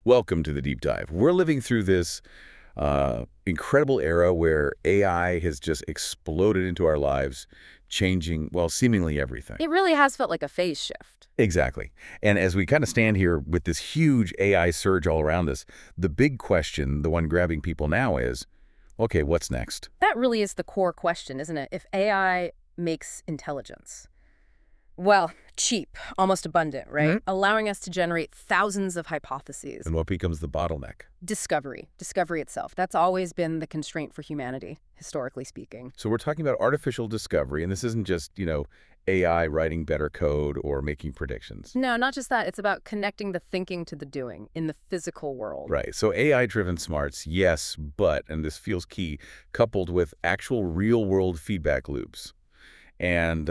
Welcome to the Deep Dive. We're living through this incredible era where AI has just exploded into our lives, changing, well, seemingly everything. It really has felt like a phase shift. Exactly. And as we kind of stand here with this huge AI surge all around us, the big question, the one grabbing people now is, okay, what's next? That really is the core question, isn't it? If AI makes intelligence, well, cheap, almost abundant, right? Allowing us to generate thousands of hypotheses. And what becomes the bottleneck? Discovery itself. That's always been the constraint for humanity, historically speaking. So we're talking about artificial discovery, and this isn't just, AI writing better code or making predictions. No, not just that. It's about connecting the thinking to the doing in the physical world. Right. So AI-driven smarts, yes, but, and this feels key, coupled with actual real-world feedback loops and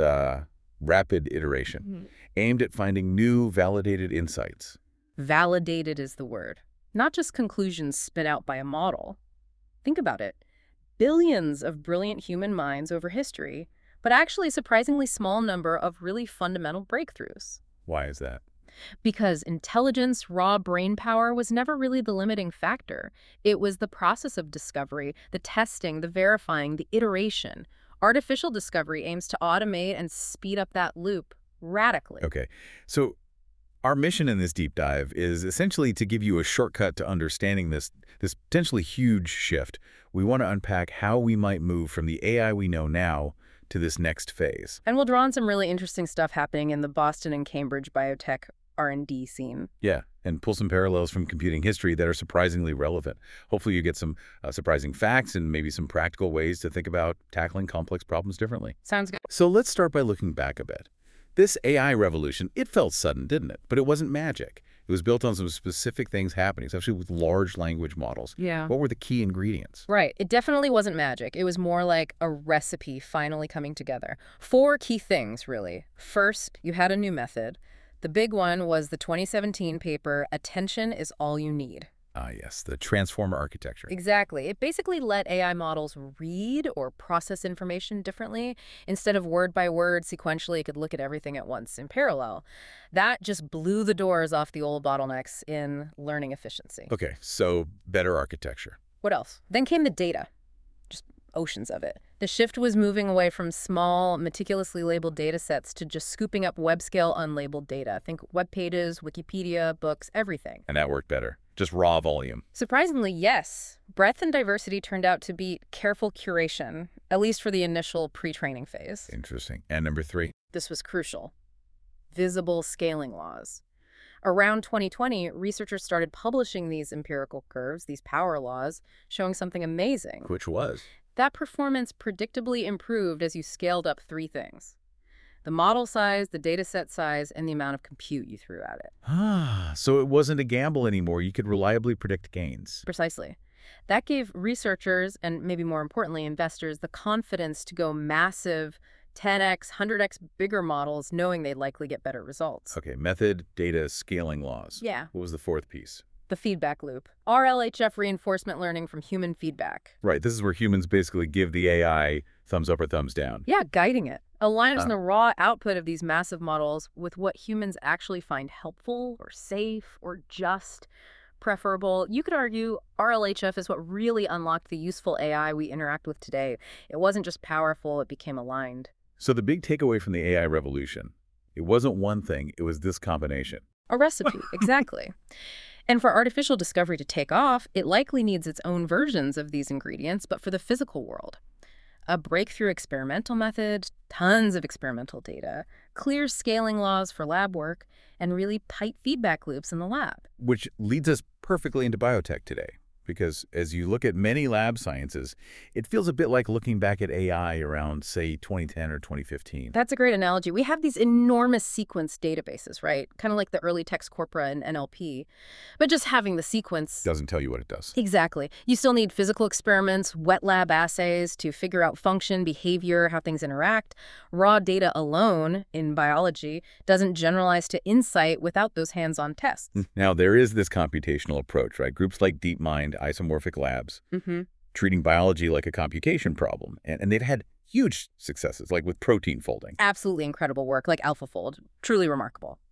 rapid iteration, aimed at finding new validated insights. Validated is the word. Not just conclusions spit out by a model. Think about it. Billions of brilliant human minds over history, but actually a surprisingly small number of really fundamental breakthroughs. Why is that? Because intelligence, raw brain power was never really the limiting factor. It was the process of discovery, the testing, the verifying, the iteration. Artificial discovery aims to automate and speed up that loop radically. Okay. So our mission in this deep dive is essentially to give you a shortcut to understanding this potentially huge shift. We want to unpack how we might move from the AI we know now to this next phase. And we'll draw on some really interesting stuff happening in the Boston and Cambridge biotech R&D scene. Yeah, and pull some parallels from computing history that are surprisingly relevant. Hopefully you get some surprising facts and maybe some practical ways to think about tackling complex problems differently. Sounds good. So let's start by looking back a bit. This AI revolution, it felt sudden, didn't it? But it wasn't magic. It was built on some specific things happening, especially with large language models. Yeah. What were the key ingredients? Right. It definitely wasn't magic. It was more like a recipe finally coming together. 4 key things, really. First, you had a new method. The big one was the 2017 paper, Attention is All You Need. Ah, yes, the transformer architecture. Exactly. It basically let AI models read or process information differently. Instead of word by word, sequentially, it could look at everything at once in parallel. That just blew the doors off the old bottlenecks in learning efficiency. Okay, so better architecture. What else? Then came the data. Just oceans of it. The shift was moving away from small, meticulously labeled data sets to just scooping up web-scale unlabeled data. Think web pages, Wikipedia, books, everything. And that worked better. Just raw volume. Surprisingly, yes. Breadth and diversity turned out to beat careful curation, at least for the initial pre-training phase. Interesting. And number 3? This was crucial. Visible scaling laws. Around 2020, researchers started publishing these empirical curves, these power laws, showing something amazing. Which was? That performance predictably improved as you scaled up 3 things. The model size, the data set size, and the amount of compute you threw at it. Ah, so it wasn't a gamble anymore. You could reliably predict gains. Precisely. That gave researchers, and maybe more importantly, investors, the confidence to go massive 10x, 100x bigger models, knowing they'd likely get better results. Okay, method, data, scaling laws. Yeah. What was the 4th piece? The feedback loop. RLHF reinforcement learning from human feedback. Right, this is where humans basically give the AI thumbs up or thumbs down. Yeah, guiding it. Aligns the raw output of these massive models with what humans actually find helpful or safe or just preferable. You could argue RLHF is what really unlocked the useful AI we interact with today. It wasn't just powerful, it became aligned. So the big takeaway from the AI revolution, it wasn't one thing, it was this combination. A recipe, exactly. And for artificial discovery to take off, it likely needs its own versions of these ingredients, but for the physical world. A breakthrough experimental method, tons of experimental data, clear scaling laws for lab work, and really tight feedback loops in the lab. Which leads us perfectly into biotech today. Because as you look at many lab sciences, it feels a bit like looking back at AI around, say, 2010 or 2015. That's a great analogy. We have these enormous sequence databases, right? Kind of like the early text corpora and NLP. But just having the sequence Doesn't tell you what it does. Exactly. You still need physical experiments, wet lab assays to figure out function, behavior, how things interact. Raw data alone in biology doesn't generalize to insight without those hands-on tests. Now, there is this computational approach, right? Groups like DeepMind, isomorphic labs, treating biology like a computation problem. And they've had huge successes, like with protein folding. Absolutely incredible work, like AlphaFold. Truly remarkable.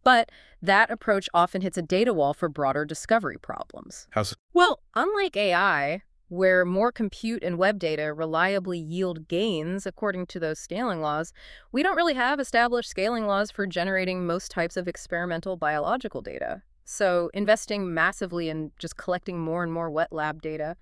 But that approach often hits a data wall for broader discovery problems. How so? Well, unlike AI, where more compute and web data reliably yield gains according to those scaling laws, we don't really have established scaling laws for generating most types of experimental biological data. So investing massively in just collecting more and more wet lab data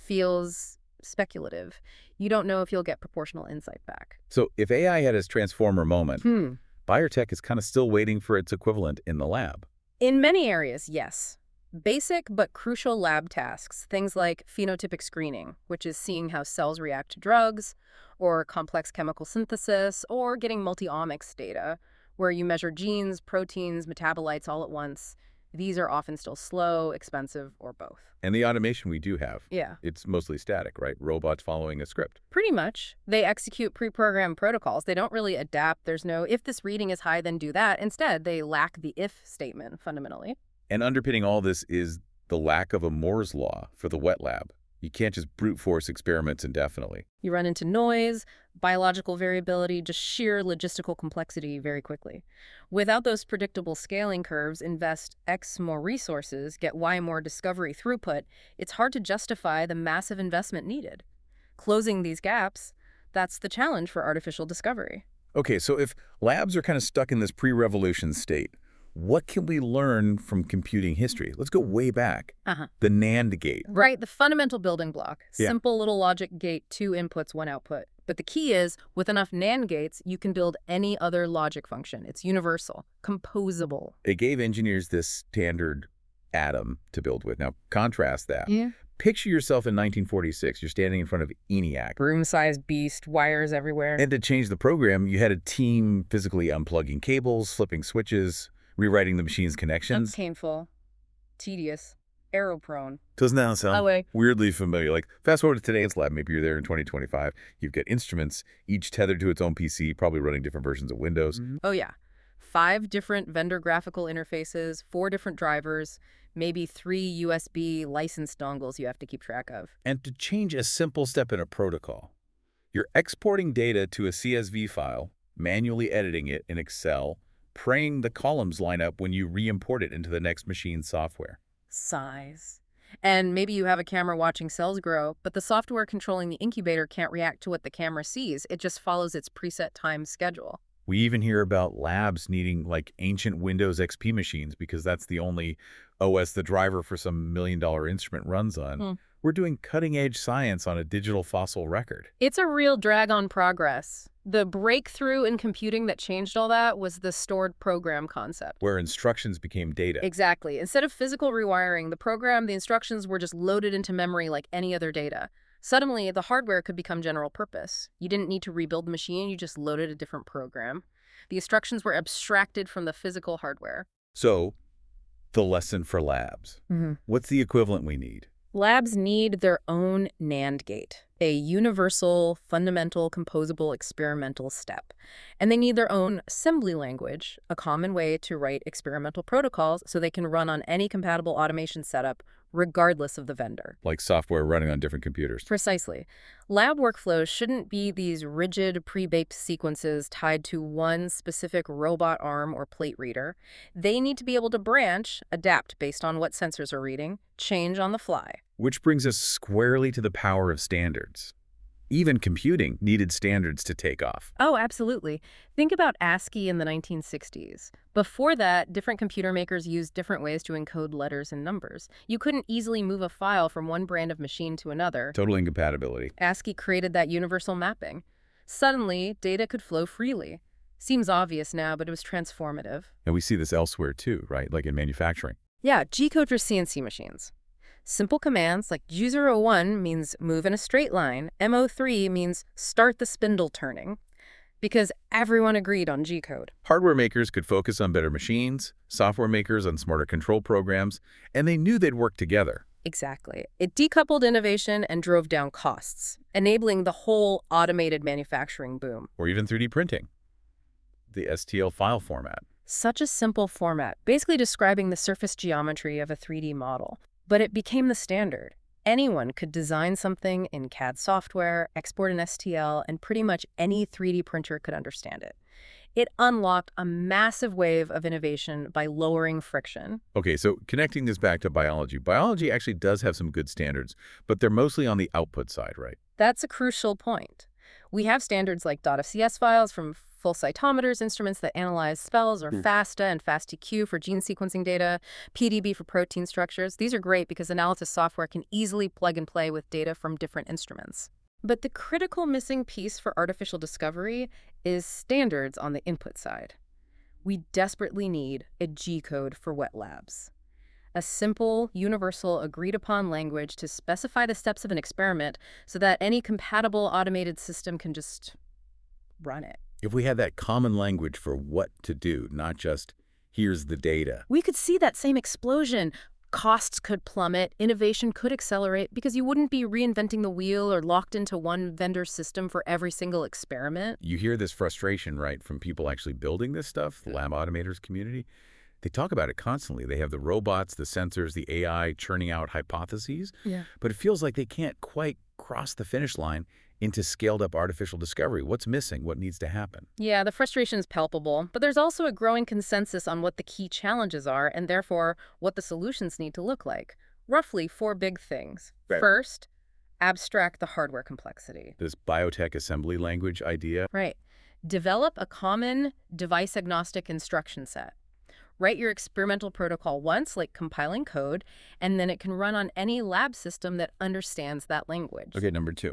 feels speculative. You don't know if you'll get proportional insight back. So if AI had its transformer moment, Hmm. biotech is kind of still waiting for its equivalent in the lab. In many areas, yes. Basic but crucial lab tasks, things like phenotypic screening, which is seeing how cells react to drugs, or complex chemical synthesis, or getting multi-omics data, where you measure genes, proteins, metabolites all at once. These are often still slow, expensive, or both. And the automation we do have, Yeah. it's mostly static, right? Robots following a script. Pretty much. They execute pre-programmed protocols. They don't really adapt. There's no, if this reading is high, then do that. Instead, they lack the if statement, fundamentally. And underpinning all this is the lack of a Moore's law for the wet lab. You can't just brute force experiments indefinitely. You run into noise, biological variability, just sheer logistical complexity very quickly. Without those predictable scaling curves, invest X more resources, get Y more discovery throughput, it's hard to justify the massive investment needed. Closing these gaps, that's the challenge for artificial discovery. Okay, so if labs are kind of stuck in this pre-revolution state, what can we learn from computing history? Let's go way back. The NAND gate. Right, the fundamental building block. Yeah. Simple little logic gate, 2 inputs, 1 output. But the key is, with enough NAND gates, you can build any other logic function. It's universal, composable. It gave engineers this standard atom to build with. Now, contrast that. Yeah. Picture yourself in 1946. You're standing in front of ENIAC. Room-sized beast, wires everywhere. And to change the program, you had a team physically unplugging cables, flipping switches, rewriting the machine's connections. Painful, tedious, error-prone. Doesn't that sound Away. weirdly familiar? Like, fast forward to today's lab, maybe you're there in 2025. You've got instruments, each tethered to its own PC, probably running different versions of Windows. Oh, yeah. 5 different vendor graphical interfaces, 4 different drivers, maybe 3 USB license dongles you have to keep track of. And to change a simple step in a protocol, you're exporting data to a CSV file, manually editing it in Excel, praying the columns line up when you re-import it into the next machine's software. Size. And maybe you have a camera watching cells grow, but the software controlling the incubator can't react to what the camera sees. It just follows its preset time schedule. We even hear about labs needing like ancient Windows XP machines because that's the only OS the driver for some $1 million instrument runs on. We're doing cutting-edge science on a digital fossil record. It's a real drag on progress. The breakthrough in computing that changed all that was the stored program concept. Where instructions became data. Exactly. Instead of physical rewiring, the instructions were just loaded into memory like any other data. Suddenly, the hardware could become general purpose. You didn't need to rebuild the machine, you just loaded a different program. The instructions were abstracted from the physical hardware. So, the lesson for labs. What's the equivalent we need? Labs need their own NAND gate, a universal, fundamental, composable experimental step. And they need their own assembly language, a common way to write experimental protocols so they can run on any compatible automation setup, regardless of the vendor. Like software running on different computers. Precisely. Lab workflows shouldn't be these rigid, pre-baked sequences tied to one specific robot arm or plate reader. They need to be able to branch, adapt based on what sensors are reading, change on the fly. Which brings us squarely to the power of standards. Even computing needed standards to take off. Oh, absolutely. Think about ASCII in the 1960s. Before that, different computer makers used different ways to encode letters and numbers. You couldn't easily move a file from one brand of machine to another. Total incompatibility. ASCII created that universal mapping. Suddenly, data could flow freely. Seems obvious now, but it was transformative. And we see this elsewhere too, right? Like in manufacturing. Yeah, G-code for CNC machines. Simple commands like G01 means move in a straight line, M03 means start the spindle turning, because everyone agreed on G-code. Hardware makers could focus on better machines, software makers on smarter control programs, and they knew they'd work together. Exactly. It decoupled innovation and drove down costs, enabling the whole automated manufacturing boom. Or even 3D printing. The STL file format. Such a simple format, basically describing the surface geometry of a 3D model. But it became the standard. Anyone could design something in CAD software, export an STL, and pretty much any 3D printer could understand it. It unlocked a massive wave of innovation by lowering friction. Okay, so connecting this back to biology. Biology actually does have some good standards, but they're mostly on the output side, right? That's a crucial point. We have standards like .fcs files from full cytometers, instruments that analyze spells, or FASTA and FASTQ for gene sequencing data, PDB for protein structures. These are great because analysis software can easily plug and play with data from different instruments. But the critical missing piece for artificial discovery is standards on the input side. We desperately need a G-code for wet labs. A simple, universal, agreed-upon language to specify the steps of an experiment so that any compatible automated system can just run it. If we had that common language for what to do, not just, here's the data. We could see that same explosion. Costs could plummet, innovation could accelerate, because you wouldn't be reinventing the wheel or locked into one vendor system for every single experiment. You hear this frustration, right, from people actually building this stuff, the lab automators community. They talk about it constantly. They have the robots, the sensors, the AI churning out hypotheses, but it feels like they can't quite cross the finish line into scaled-up artificial discovery. What's missing? What needs to happen? Yeah, the frustration is palpable, but there's also a growing consensus on what the key challenges are and therefore what the solutions need to look like. Roughly 4 big things. Right. First, abstract the hardware complexity. This biotech assembly language idea. Right. Develop a common device-agnostic instruction set. Write your experimental protocol once, like compiling code, and then it can run on any lab system that understands that language. Okay, number 2.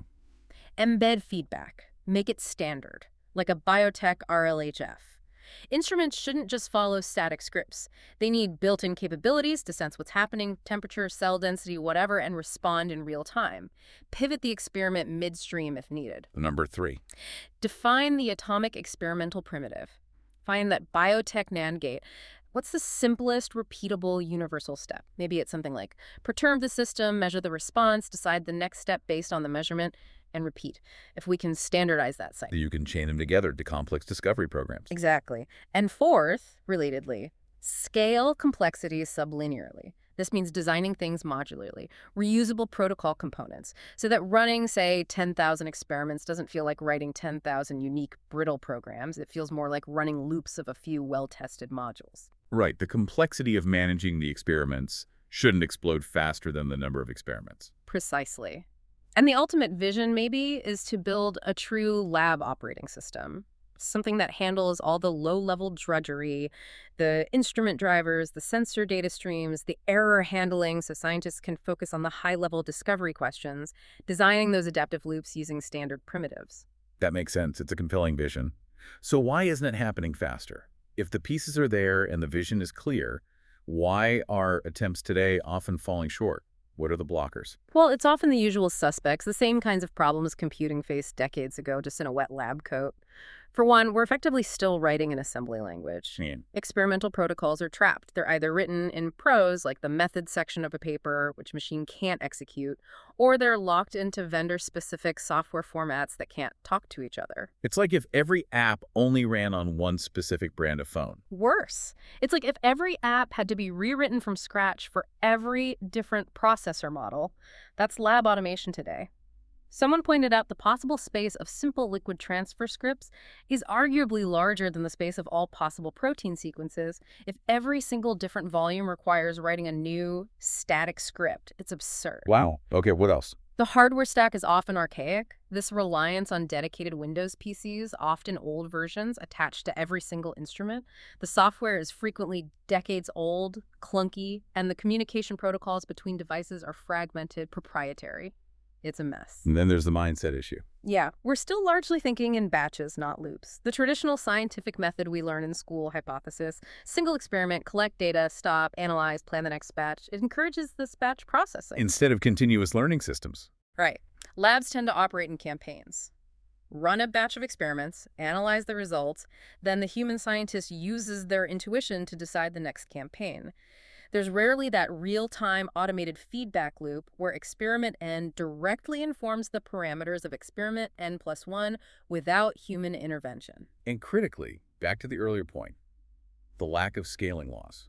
Embed feedback. Make it standard, like a biotech RLHF. Instruments shouldn't just follow static scripts. They need built-in capabilities to sense what's happening, temperature, cell density, whatever, and respond in real time. Pivot the experiment midstream if needed. Number 3. Define the atomic experimental primitive. Find that biotech NAND gate. What's the simplest, repeatable, universal step? Maybe it's something like perturb the system, measure the response, decide the next step based on the measurement, and repeat. If we can standardize that cycle. You can chain them together to complex discovery programs. Exactly. And fourth, relatedly, scale complexity sublinearly. This means designing things modularly, reusable protocol components, so that running, say, 10,000 experiments doesn't feel like writing 10,000 unique brittle programs. It feels more like running loops of a few well-tested modules. Right. The complexity of managing the experiments shouldn't explode faster than the number of experiments. Precisely. And the ultimate vision, maybe, is to build a true lab operating system. Something that handles all the low-level drudgery, the instrument drivers, the sensor data streams, the error handling so scientists can focus on the high-level discovery questions, designing those adaptive loops using standard primitives. That makes sense. It's a compelling vision. So why isn't it happening faster? If the pieces are there and the vision is clear, why are attempts today often falling short? What are the blockers? Well, it's often the usual suspects, the same kinds of problems computing faced decades ago, just in a wet lab coat. For one, we're effectively still writing an assembly language. Experimental protocols are trapped. They're either written in prose, like the method section of a paper, which machine can't execute, or they're locked into vendor-specific software formats that can't talk to each other. It's like if every app only ran on one specific brand of phone. Worse. It's like if every app had to be rewritten from scratch for every different processor model. That's lab automation today. Someone pointed out the possible space of simple liquid transfer scripts is arguably larger than the space of all possible protein sequences. If every single different volume requires writing a new static script, it's absurd. Wow. Okay, what else? The hardware stack is often archaic. This reliance on dedicated Windows PCs, often old versions, attached to every single instrument. The software is frequently decades old, clunky, and the communication protocols between devices are fragmented, proprietary. It's a mess. And then there's the mindset issue. Yeah, we're still largely thinking in batches, not loops. The traditional scientific method we learn in school, hypothesis, single experiment, collect data, stop, analyze, plan the next batch, it encourages this batch processing. Instead of continuous learning systems. Right. Labs tend to operate in campaigns. Run a batch of experiments, analyze the results, then the human scientist uses their intuition to decide the next campaign. There's rarely that real-time automated feedback loop where experiment N directly informs the parameters of experiment N+1 without human intervention. And critically, back to the earlier point, the lack of scaling laws.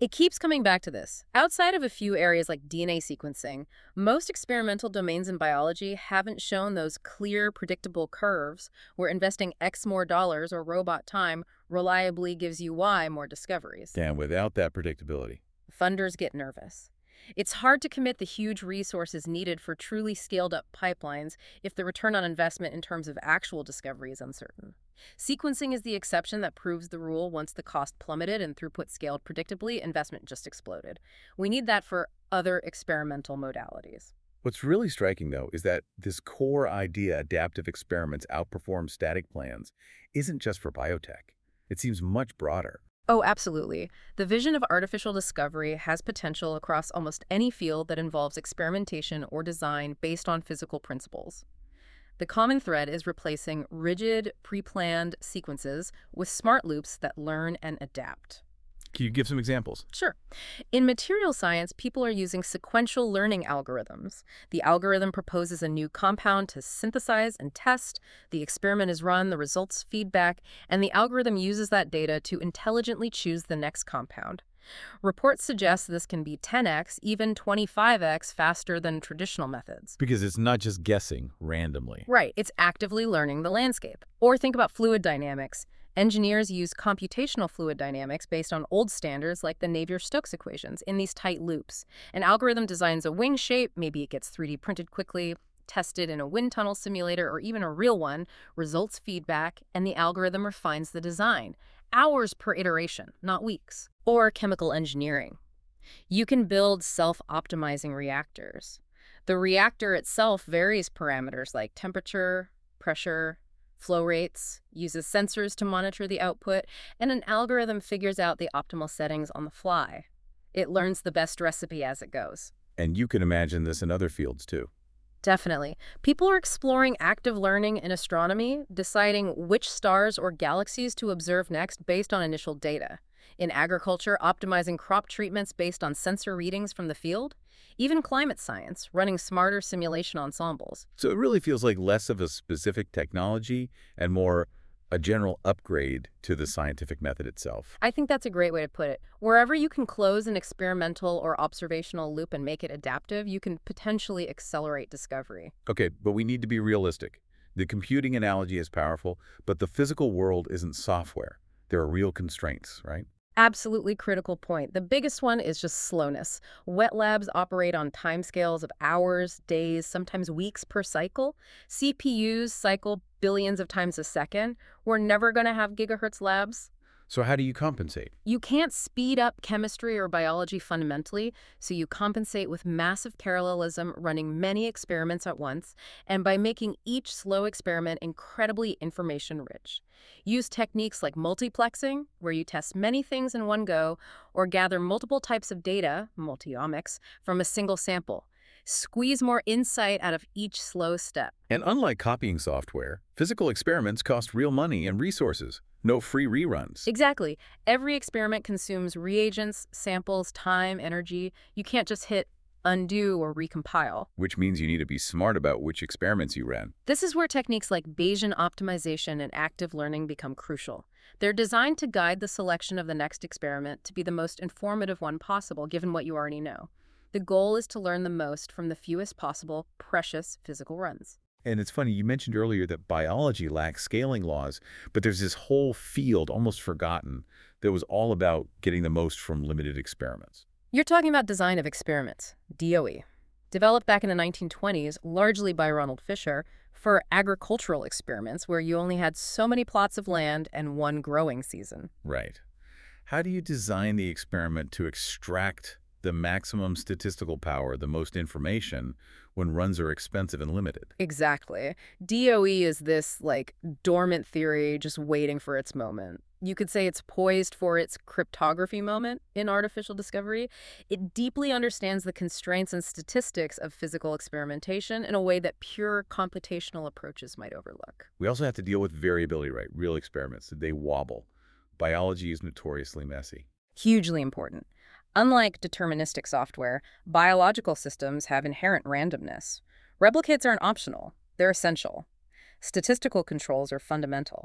It keeps coming back to this. Outside of a few areas like DNA sequencing, most experimental domains in biology haven't shown those clear, predictable curves where investing X more dollars or robot time reliably gives you Y more discoveries. And without that predictability. Funders get nervous. It's hard to commit the huge resources needed for truly scaled-up pipelines if the return on investment in terms of actual discovery is uncertain. Sequencing is the exception that proves the rule. Once the cost plummeted and throughput scaled predictably, investment just exploded. We need that for other experimental modalities. What's really striking, though, is that this core idea adaptive experiments outperform static plans isn't just for biotech. It seems much broader. Oh, absolutely. The vision of artificial discovery has potential across almost any field that involves experimentation or design based on physical principles. The common thread is replacing rigid, pre-planned sequences with smart loops that learn and adapt. Can you give some examples? Sure. In material science, people are using sequential learning algorithms. The algorithm proposes a new compound to synthesize and test. The experiment is run, the results feed back, and the algorithm uses that data to intelligently choose the next compound. Reports suggest this can be 10x, even 25x faster than traditional methods. Because it's not just guessing randomly. Right, it's actively learning the landscape. Or think about fluid dynamics. Engineers use computational fluid dynamics based on old standards like the Navier-Stokes equations in these tight loops. An algorithm designs a wing shape, maybe it gets 3D printed quickly, tested in a wind tunnel simulator or even a real one, results feedback, and the algorithm refines the design. Hours per iteration, not weeks. Or chemical engineering. You can build self-optimizing reactors. The reactor itself varies parameters like temperature, pressure, flow rates, uses sensors to monitor the output, and an algorithm figures out the optimal settings on the fly. It learns the best recipe as it goes. And you can imagine this in other fields, too. Definitely. People are exploring active learning in astronomy, deciding which stars or galaxies to observe next based on initial data. In agriculture, optimizing crop treatments based on sensor readings from the field. Even climate science, running smarter simulation ensembles. So it really feels like less of a specific technology and more a general upgrade to the scientific method itself. I think that's a great way to put it. Wherever you can close an experimental or observational loop and make it adaptive, you can potentially accelerate discovery. Okay, but we need to be realistic. The computing analogy is powerful, but the physical world isn't software. There are real constraints, right? Absolutely critical point. The biggest one is just slowness. Wet labs operate on timescales of hours, days, sometimes weeks per cycle. CPUs cycle billions of times a second. We're never going to have gigahertz labs. So how do you compensate? You can't speed up chemistry or biology fundamentally, so you compensate with massive parallelism, running many experiments at once, and by making each slow experiment incredibly information-rich. Use techniques like multiplexing, where you test many things in one go, or gather multiple types of data, multiomics, from a single sample. Squeeze more insight out of each slow step. And unlike copying software, physical experiments cost real money and resources. No free reruns. Exactly. Every experiment consumes reagents, samples, time, energy. You can't just hit undo or recompile. Which means you need to be smart about which experiments you ran. This is where techniques like Bayesian optimization and active learning become crucial. They're designed to guide the selection of the next experiment to be the most informative one possible, given what you already know. The goal is to learn the most from the fewest possible precious physical runs. And it's funny, you mentioned earlier that biology lacks scaling laws, but there's this whole field, almost forgotten, that was all about getting the most from limited experiments. You're talking about design of experiments, DOE, developed back in the 1920s, largely by Ronald Fisher, for agricultural experiments where you only had so many plots of land and one growing season. Right. How do you design the experiment to extract the maximum statistical power, the most information, when runs are expensive and limited? Exactly. DOE is this, dormant theory just waiting for its moment. You could say it's poised for its cryptography moment in artificial discovery. It deeply understands the constraints and statistics of physical experimentation in a way that pure computational approaches might overlook. We also have to deal with variability, right? Real experiments, they wobble. Biology is notoriously messy. Hugely important. Unlike deterministic software, biological systems have inherent randomness. Replicates aren't optional, they're essential. Statistical controls are fundamental.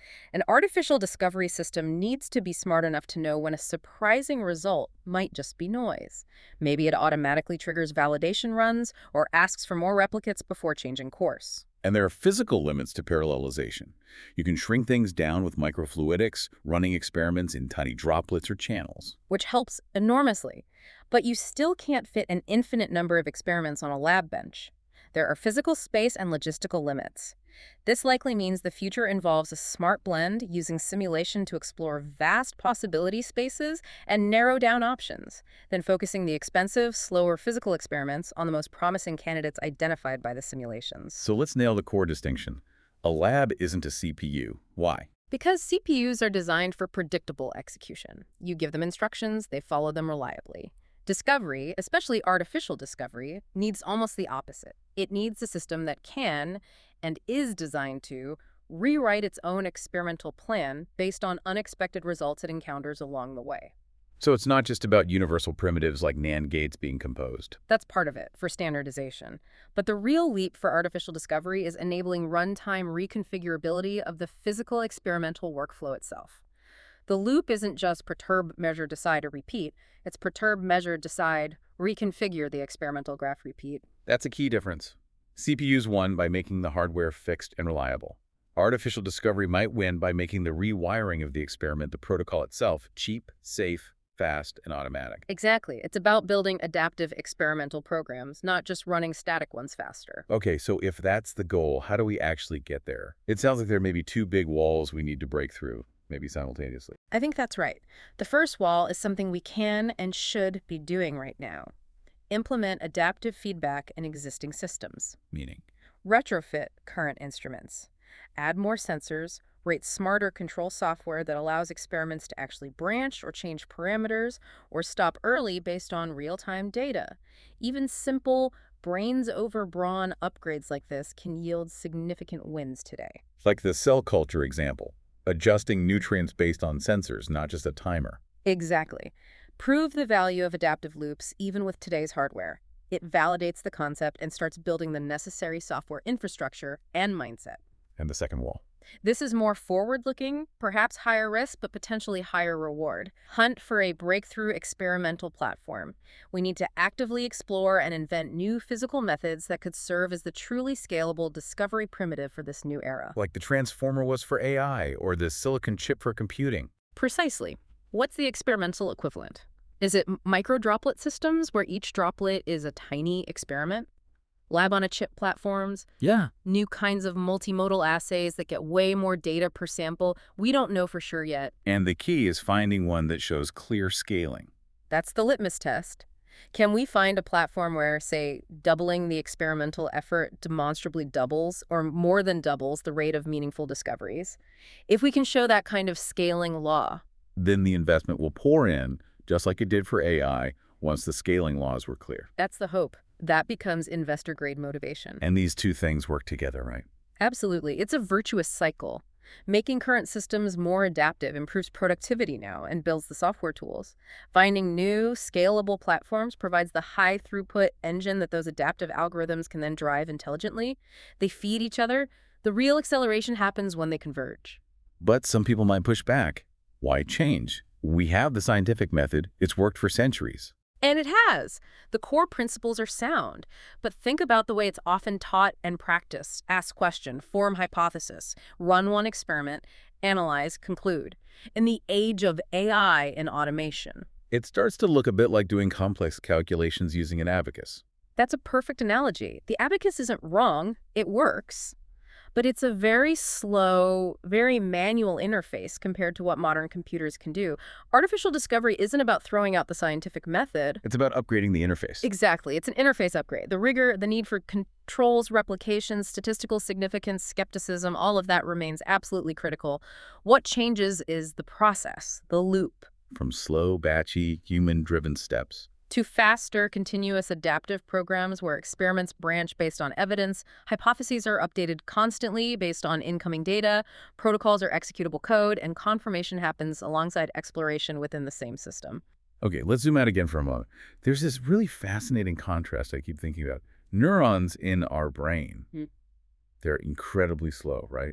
An artificial discovery system needs to be smart enough to know when a surprising result might just be noise. Maybe it automatically triggers validation runs or asks for more replicates before changing course. And there are physical limits to parallelization. You can shrink things down with microfluidics, running experiments in tiny droplets or channels. Which helps enormously. But you still can't fit an infinite number of experiments on a lab bench. There are physical space and logistical limits. This likely means the future involves a smart blend using simulation to explore vast possibility spaces and narrow down options, then focusing the expensive, slower physical experiments on the most promising candidates identified by the simulations. So let's nail the core distinction. A lab isn't a CPU. Why? Because CPUs are designed for predictable execution. You give them instructions, they follow them reliably. Discovery, especially artificial discovery, needs almost the opposite. It needs a system that can, and is designed to, rewrite its own experimental plan based on unexpected results it encounters along the way. So it's not just about universal primitives like NAND gates being composed. That's part of it, for standardization. But the real leap for artificial discovery is enabling runtime reconfigurability of the physical experimental workflow itself. The loop isn't just perturb, measure, decide, or repeat. It's perturb, measure, decide, reconfigure the experimental graph repeat. That's a key difference. CPUs won by making the hardware fixed and reliable. Artificial discovery might win by making the rewiring of the experiment, the protocol itself, cheap, safe, fast, and automatic. Exactly. It's about building adaptive experimental programs, not just running static ones faster. Okay, so if that's the goal, how do we actually get there? It sounds like there may be two big walls we need to break through, maybe simultaneously. I think that's right. The first wall is something we can and should be doing right now. Implement adaptive feedback in existing systems. Meaning? Retrofit current instruments. Add more sensors. Rate smarter control software that allows experiments to actually branch or change parameters or stop early based on real-time data. Even simple brains over brawn upgrades like this can yield significant wins today. Like the cell culture example, adjusting nutrients based on sensors, not just a timer. Exactly. Prove the value of adaptive loops even with today's hardware. It validates the concept and starts building the necessary software infrastructure and mindset. And the second wall. This is more forward-looking, perhaps higher risk, but potentially higher reward. Hunt for a breakthrough experimental platform. We need to actively explore and invent new physical methods that could serve as the truly scalable discovery primitive for this new era. Like the transformer was for AI, or the silicon chip for computing. Precisely. What's the experimental equivalent? Is it micro-droplet systems where each droplet is a tiny experiment? Lab-on-a-chip platforms? Yeah. New kinds of multimodal assays that get way more data per sample? We don't know for sure yet. And the key is finding one that shows clear scaling. That's the litmus test. Can we find a platform where, say, doubling the experimental effort demonstrably doubles or more than doubles the rate of meaningful discoveries? If we can show that kind of scaling law, Then the investment will pour in, just like it did for AI, once the scaling laws were clear. that's the hope. That becomes investor-grade motivation. And these two things work together, right? Absolutely. It's a virtuous cycle. Making current systems more adaptive improves productivity now and builds the software tools. Finding new, scalable platforms provides the high-throughput engine that those adaptive algorithms can then drive intelligently. They feed each other. The real acceleration happens when they converge. But some people might push back. Why change? We have the scientific method. It's worked for centuries. And it has. The core principles are sound. But think about the way it's often taught and practiced. Ask question, form hypothesis, run one experiment, analyze, conclude. In the age of AI and automation. It starts to look a bit like doing complex calculations using an abacus. That's a perfect analogy. The abacus isn't wrong. It works. But it's a very slow, very manual interface compared to what modern computers can do. Artificial discovery isn't about throwing out the scientific method. It's about upgrading the interface. Exactly. It's an interface upgrade. The rigor, the need for controls, replications, statistical significance, skepticism, all of that remains absolutely critical. What changes is the process, the loop, From slow, batchy, human-driven steps. to faster, continuous adaptive programs where experiments branch based on evidence, hypotheses are updated constantly based on incoming data, protocols are executable code, and confirmation happens alongside exploration within the same system. Okay, let's zoom out again for a moment. There's this really fascinating contrast I keep thinking about. Neurons in our brain, they're incredibly slow, right?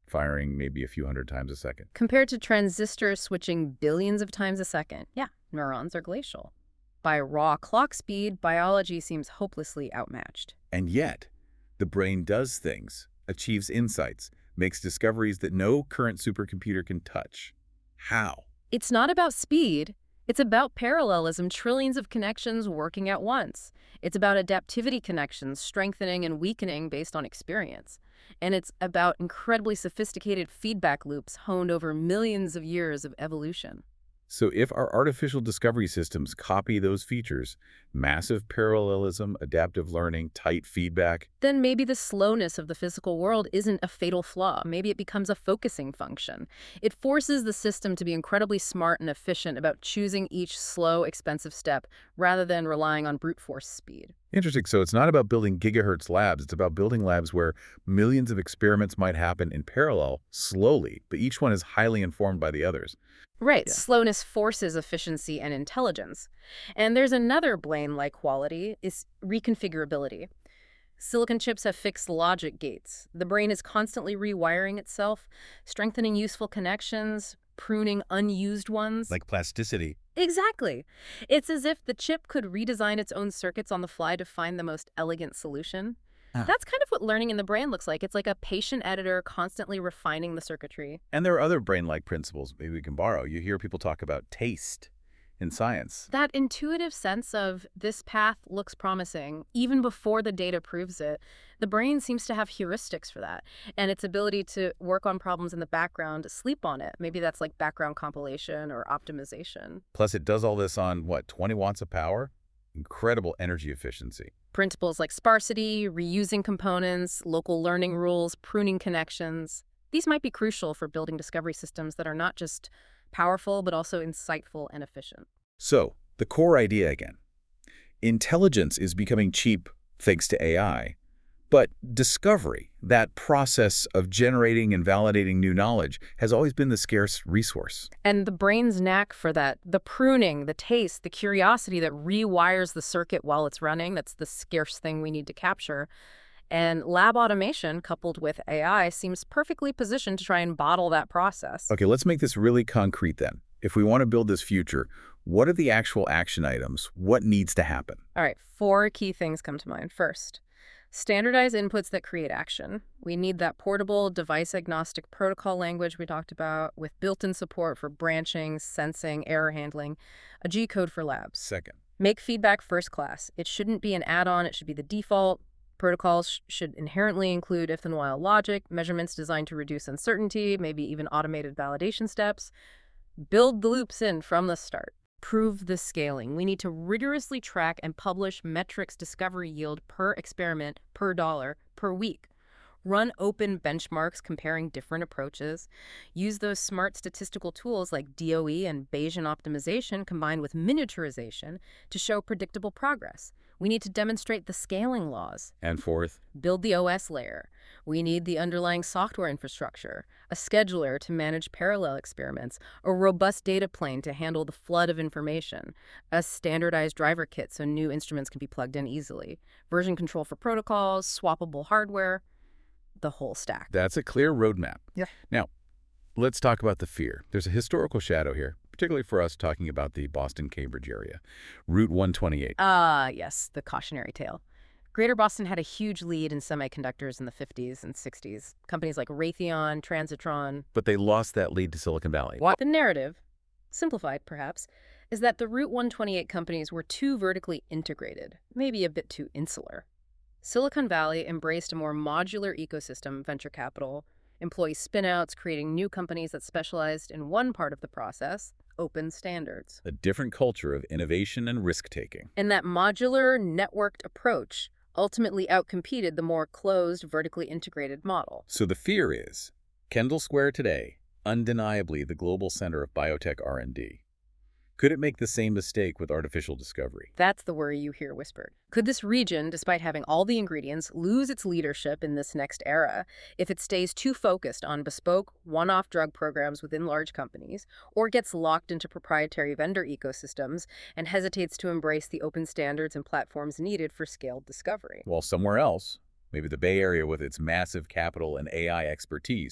firing maybe a few hundred times a second. Compared to transistors switching billions of times a second, yeah, neurons are glacial. By raw clock speed, biology seems hopelessly outmatched. And yet, the brain does things, achieves insights, makes discoveries that no current supercomputer can touch. How? It's not about speed. It's about parallelism, trillions of connections working at once. It's about adaptivity connections, strengthening and weakening based on experience. And it's about incredibly sophisticated feedback loops honed over millions of years of evolution. So if our artificial discovery systems copy those features, massive parallelism, adaptive learning, tight feedback, Then maybe the slowness of the physical world isn't a fatal flaw. Maybe it becomes a focusing function. It forces the system to be incredibly smart and efficient about choosing each slow, expensive step rather than relying on brute force speed. interesting. So it's not about building gigahertz labs. It's about building labs where millions of experiments might happen in parallel, slowly, but each one is highly informed by the others. Right, Yeah. slowness forces efficiency and intelligence. And there's another Blaine-like quality, is reconfigurability. Silicon chips have fixed logic gates. The brain is constantly rewiring itself, strengthening useful connections, pruning unused ones. Like plasticity. Exactly. It's as if the chip could redesign its own circuits on the fly to find the most elegant solution. Ah. That's kind of what learning in the brain looks like. It's like a patient editor constantly refining the circuitry. And there are other brain-like principles maybe we can borrow. You hear people talk about taste in science. That intuitive sense of this path looks promising, even before the data proves it, the brain seems to have heuristics for that. And its ability to work on problems in the background, sleep on it. Maybe that's like background compilation or optimization. Plus, it does all this on, what, 20 watts of power? Incredible energy efficiency. Principles like sparsity, reusing components, local learning rules, pruning connections. These might be crucial for building discovery systems that are not just powerful, but also insightful and efficient. So, the core idea again. Intelligence is becoming cheap thanks to AI, but discovery, that process of generating and validating new knowledge, has always been the scarce resource. And the brain's knack for that, the pruning, the taste, the curiosity that rewires the circuit while it's running, that's the scarce thing we need to capture. And lab automation, coupled with AI, seems perfectly positioned to try and bottle that process. Okay, let's make this really concrete then. If we want to build this future, what are the actual action items? What needs to happen? All right, 4 key things come to mind. First, standardize inputs that create action. We need that portable, device-agnostic protocol language we talked about with built-in support for branching, sensing, error handling, a G-code for labs. Second, Make feedback first class. It shouldn't be an add-on, it should be the default. Protocols should inherently include if and while logic, measurements designed to reduce uncertainty, maybe even automated validation steps. Build the loops in from the start. Prove the scaling. We need to rigorously track and publish metrics discovery yield per experiment, per dollar, per week. Run open benchmarks comparing different approaches. Use those smart statistical tools like DOE and Bayesian optimization combined with miniaturization to show predictable progress. We need to demonstrate the scaling laws. and fourth, Build the OS layer. We need the underlying software infrastructure, a scheduler to manage parallel experiments, a robust data plane to handle the flood of information, a standardized driver kit so new instruments can be plugged in easily, version control for protocols, swappable hardware, the whole stack. that's a clear roadmap. Yeah. Now, let's talk about the fear. There's a historical shadow here, particularly for us talking about the Boston-Cambridge area. Route 128. Yes, the cautionary tale. Greater Boston had a huge lead in semiconductors in the 50s and 60s. Companies like Raytheon, Transitron. But they lost that lead to Silicon Valley. The narrative, simplified perhaps, is that the Route 128 companies were too vertically integrated, maybe a bit too insular. Silicon Valley embraced a more modular ecosystem, venture capital, employee spinouts, creating new companies that specialized in one part of the process, open standards. A different culture of innovation and risk-taking. And that modular, networked approach ultimately outcompeted the more closed, vertically integrated model. So the fear is, Kendall Square today, undeniably the global center of biotech R&D. Could it make the same mistake with artificial discovery? That's the worry you hear whispered. Could this region, despite having all the ingredients, lose its leadership in this next era if it stays too focused on bespoke, one-off drug programs within large companies, or gets locked into proprietary vendor ecosystems and hesitates to embrace the open standards and platforms needed for scaled discovery? While somewhere else, maybe the Bay Area with its massive capital and AI expertise,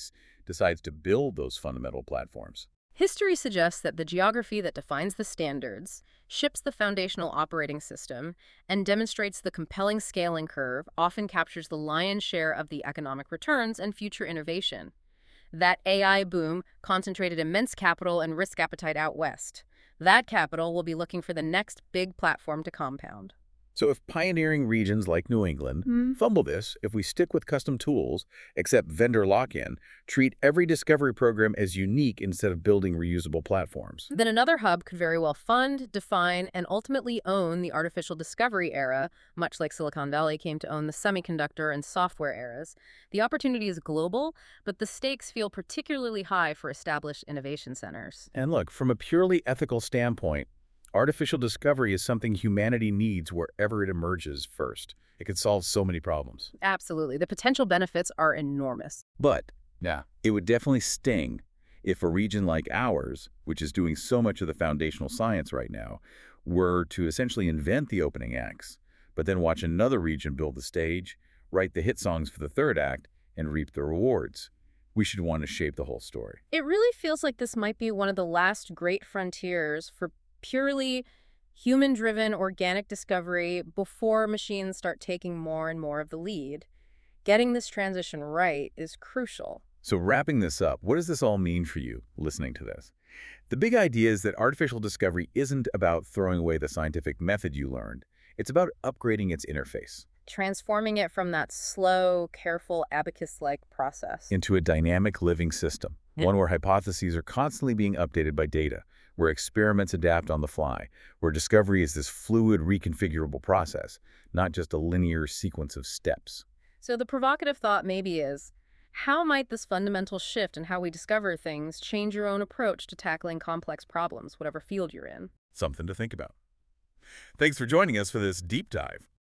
decides to build those fundamental platforms. History suggests that the geography that defines the standards, ships the foundational operating system, and demonstrates the compelling scaling curve often captures the lion's share of the economic returns and future innovation. That AI boom concentrated immense capital and risk appetite out west. That capital will be looking for the next big platform to compound. So if pioneering regions like New England fumble this, if we stick with custom tools, accept vendor lock-in, treat every discovery program as unique instead of building reusable platforms. Then another hub could very well fund, define, and ultimately own the artificial discovery era, much like Silicon Valley came to own the semiconductor and software eras. The opportunity is global, but the stakes feel particularly high for established innovation centers. And look, from a purely ethical standpoint, artificial discovery is something humanity needs wherever it emerges first. It can solve so many problems. Absolutely. The potential benefits are enormous. But it would definitely sting if a region like ours, which is doing so much of the foundational science right now, were to essentially invent the opening acts, but then watch another region build the stage, write the hit songs for the third act, and reap the rewards. We should want to shape the whole story. It really feels like this might be one of the last great frontiers for purely human-driven organic discovery before machines start taking more and more of the lead. Getting this transition right is crucial. So wrapping this up, what does this all mean for you listening to this? The big idea is that artificial discovery isn't about throwing away the scientific method you learned. It's about upgrading its interface. Transforming it from that slow, careful, abacus-like process Into a dynamic living system, one where hypotheses are constantly being updated by data, where experiments adapt on the fly, where discovery is this fluid, reconfigurable process, not just a linear sequence of steps. So the provocative thought maybe is, how might this fundamental shift in how we discover things change your own approach to tackling complex problems, whatever field you're in? Something to think about. Thanks for joining us for this deep dive.